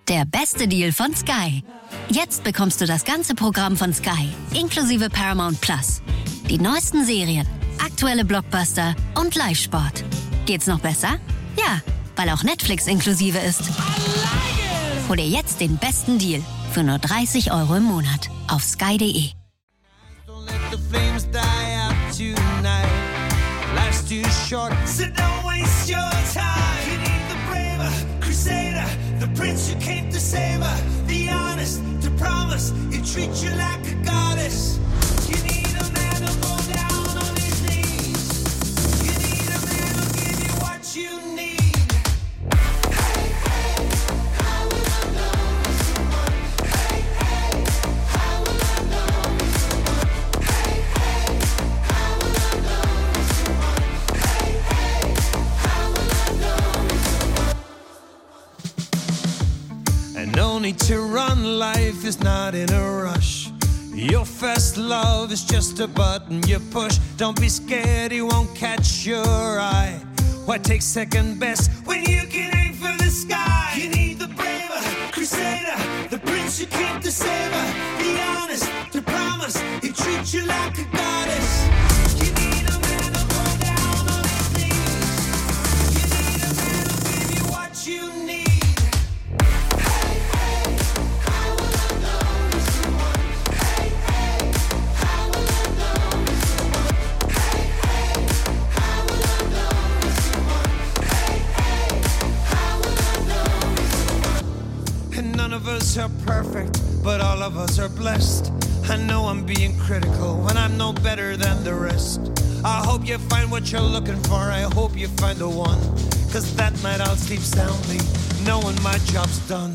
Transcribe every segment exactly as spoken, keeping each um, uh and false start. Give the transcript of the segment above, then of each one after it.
Der beste Deal von Sky. Jetzt bekommst du das ganze Programm von Sky, inklusive Paramount Plus. Die neuesten Serien, aktuelle Blockbuster und Live-Sport. Geht's noch besser? Ja, weil auch Netflix inklusive ist. Hol dir jetzt den besten Deal für nur dreißig Euro im Monat auf sky punkt de. The prince who came to save her, the honest to promise, he'll treat you like a goddess. You need a man to fall down on his knees. You need a man who'll give you what you need. Hey, hey, how will I know someone? Hey, hey, how will I know someone? Hey, hey, how will I know someone? Hey, hey, how will I know someone? And no need to run, life is not in a rush. Your first love is just a button you push. Don't be scared, he won't catch your eye. Why take second best when you can aim for the sky? You need the braver crusader, the prince who came to save her, the honest to promise, he'll treat you like a goddess. You need a man to go down on his knees. You need a man who'll give you what you need. None of us are perfect, but all of us are blessed. I know I'm being critical when I'm no better than the rest. I hope you find what you're looking for, I hope you find the one. Cause that night I'll sleep soundly, knowing my job's done.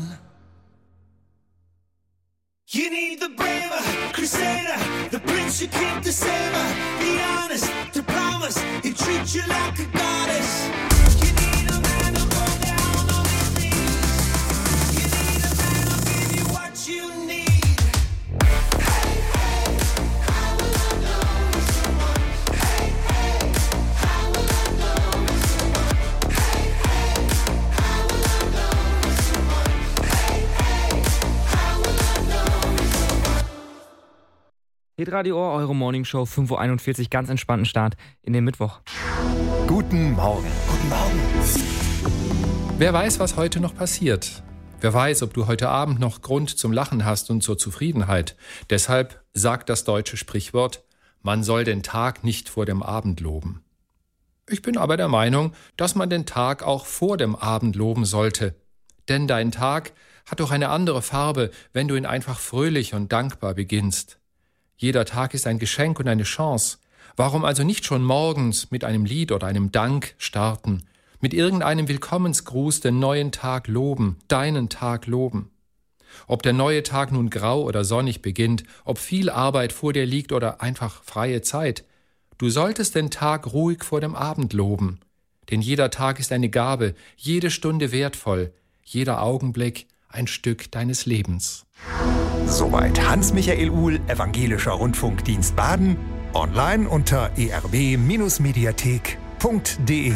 You need the braver crusader, the prince who came to save her, the honest to promise, he'll treat you like a goddess. You need a man to go down on his knees. You need a man who'll give you what you need. Hey, hey, how will I know someone? Hey, hey, how will I know someone? Hey, hey, how will I know someone? Hey, hey, how will I know someone? Hitradio Ohr, eure Morningshow, fünf Uhr einundvierzig, ganz entspannten Start in den Mittwoch. Guten Morgen. Guten Morgen. Wer weiß, was heute noch passiert? Wer weiß, ob du heute Abend noch Grund zum Lachen hast und zur Zufriedenheit. Deshalb sagt das deutsche Sprichwort, man soll den Tag nicht vor dem Abend loben. Ich bin aber der Meinung, dass man den Tag auch vor dem Abend loben sollte. Denn dein Tag hat doch eine andere Farbe, wenn du ihn einfach fröhlich und dankbar beginnst. Jeder Tag ist ein Geschenk und eine Chance. Warum also nicht schon morgens mit einem Lied oder einem Dank starten? Mit irgendeinem Willkommensgruß den neuen Tag loben, deinen Tag loben. Ob der neue Tag nun grau oder sonnig beginnt, ob viel Arbeit vor dir liegt oder einfach freie Zeit, du solltest den Tag ruhig vor dem Abend loben. Denn jeder Tag ist eine Gabe, jede Stunde wertvoll, jeder Augenblick ein Stück deines Lebens. Soweit Hans-Michael Uhl, Evangelischer Rundfunkdienst Baden, online unter e r b Bindestrich mediathek punkt de.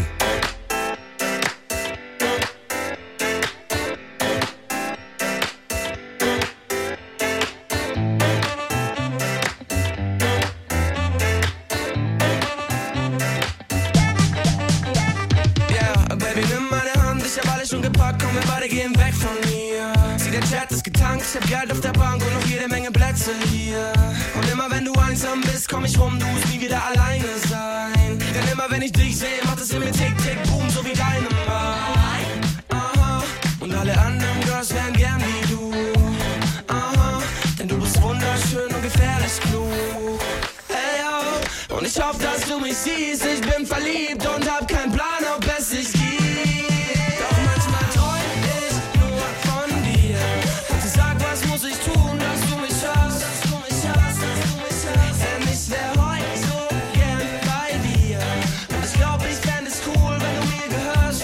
Ich hab Geld auf der Bank und noch jede Menge Plätze hier. Und immer wenn du einsam bist, komm ich rum, du musst nie wieder alleine sein. Denn immer wenn ich dich sehe, macht es in mir Tick, Tick, Boom, so wie deine Mind. Aha, und alle anderen Girls wären gern wie du. Aha, denn du bist wunderschön und gefährlich klug. Hey, yo, und ich hoffe, dass du mich siehst. Ich bin verliebt und hab keinen Plan, ob es sich gibt. Doch manchmal träum ich nur von dir. Sag, was muss ich tun, dass du mich hast, dass du mich hast, dass du mich hast. Denn ich wär heute so gern bei dir. Und ich glaub, ich fänd es cool, wenn du mir gehörst.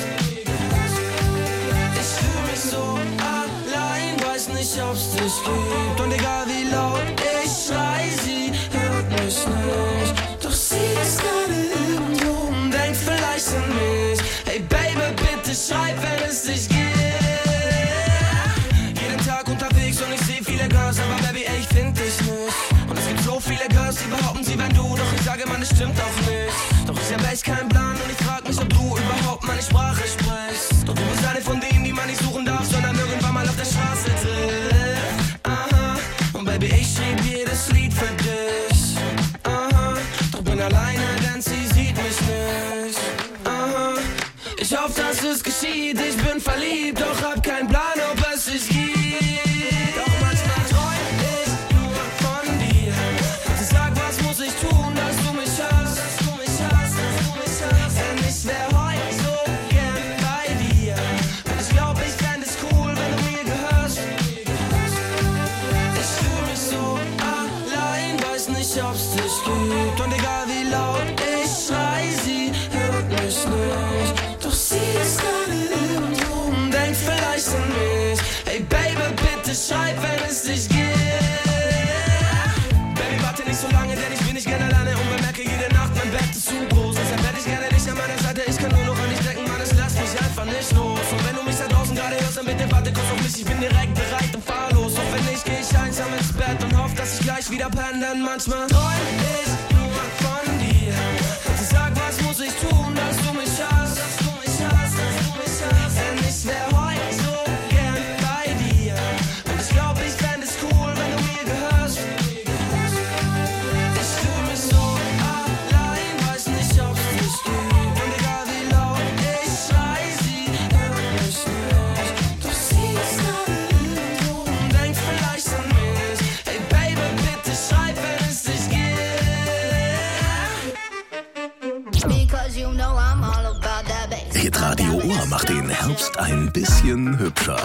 Ich fühl mich so allein, weiß nicht, ob's dich gibt. Und egal wie laut ich schrei, sie hört mich nicht. Doch sie ist gerade irgendwo und denkt vielleicht an mich. Hey Baby, bitte schreib, wenn es dich gibt. stimmt auch nicht. Doch ich hab echt keinen Plan und ich frag mich, ob du überhaupt meine Sprache sprichst. Doch du bist eine von denen, die man nicht suchen darf, sondern irgendwann mal auf der Straße trifft. Aha, und Baby, ich schrieb jedes Lied für dich. Aha, doch bin alleine, denn sie sieht mich nicht. Aha, ich hoffe, dass es geschieht, ich bin verliebt, doch hab keinen Plan, ob es sich gibt. Doch manchmal träum ich nur von dir. Also sag, was muss ich tun, dass du mich hast, dass du mich hast, dass du mich hast. Denn ich wär heute so gern bei dir. Und ich glaub, ich fänd es cool, wenn du mir gehörst. Ich fühl mich so allein, weiß nicht, ob's dich gibt. Und egal wie laut ich schrei, sie hört mich nicht. Doch sie ist gerade irgendwo und denkt vielleicht an mich. Hey Baby, bitte schreib, wenn es dich gibt. Baby, warte nicht so lange, denn ich bin nicht gerne alleine und bemerke jede Nacht, mein Bett ist zu groß. Deshalb werd ich gerne nicht an meiner Seite, ich kann nur noch an dich denken, Mann, es lässt mich einfach nicht los. Und wenn du mich da draußen gerade hörst, dann bitte warte kurz auf mich, ich bin direkt bereit und fahr los. Und wenn nicht, geh ich einsam ins Bett und hoff, dass ich gleich wieder penne, denn manchmal träum ich nur von dir. Also sag, was muss ich tun, dass du mich hast, dass du mich hast, dass du mich hast. Denn ich wär heute so gern bei dir. Und ich glaub, ich fänd es cool, wenn du mir gehörst. Ich fühl mich so allein, weiß nicht, ob's dich gibt. Und egal wie laut ich schrei, sie hört mich nicht. Doch sie ist gerade irgendwo und denkt vielleicht an mich. Hey Baby, bitte schreib, wenn es dich gibt. Because you know I'm all about that bass. Hitradio Ohr macht den Herbst ein bisschen hübscher.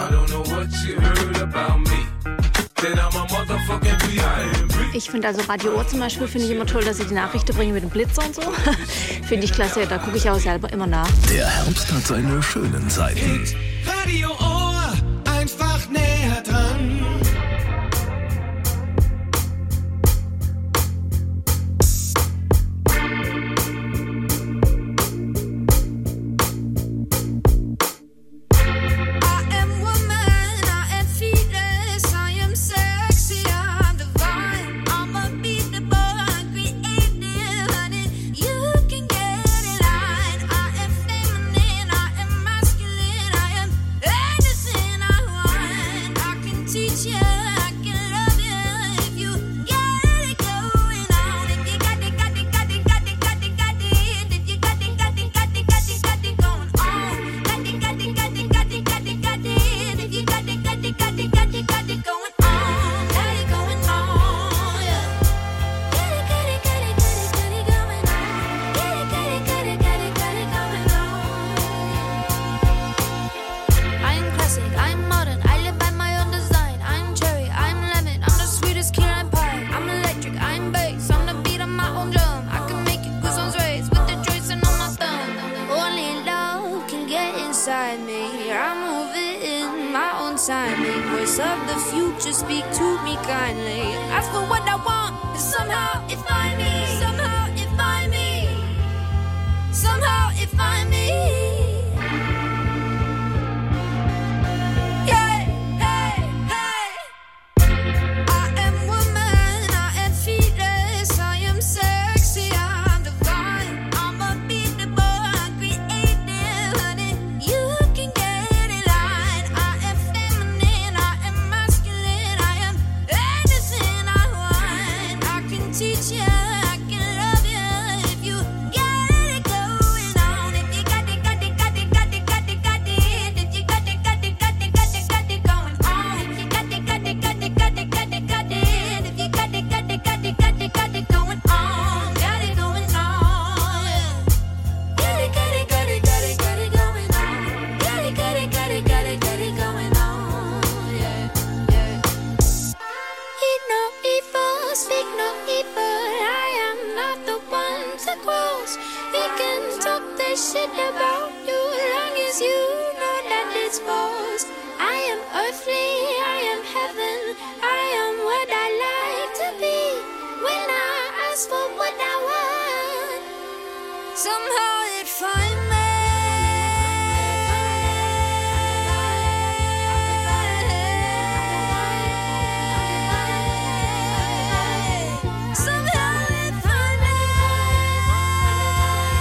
Ich finde also Radio Ohr zum Beispiel, finde ich immer toll, dass sie die Nachrichten bringen mit dem Blitzer und so. Finde ich klasse, da gucke ich auch selber immer nach. Der Herbst hat seine schönen Seiten. Radio Ohr, einfach näher dran. Timing, voice of the future, speak to me kindly. Ask for what I want, and somehow it find me. Somehow it find me. Somehow it find me. Yeah, hey, hey. I am woman, I am fearless, I am sexy, I'm divine. I'm unbeatable, I'm creative, honey. You can get in line. I am feminine, I am masculine, I am anything I want. I can teach you, I can love you if you got it going on. If you got it, got it, got it, got it, got it, got it. If you got it, got it, got it, got it, got it going on. If you got it, got it, got it, got it, got it, got it. If you got it, got it, got it, got it, got it going on. Got it going on. Got it, got it, got it, got it, got it going on. Got it, got it, got it, got it, got it going on. Yeah, yeah. Eat no evil, speak no evil. I am not the one to cross. They can talk their shit about you as long as you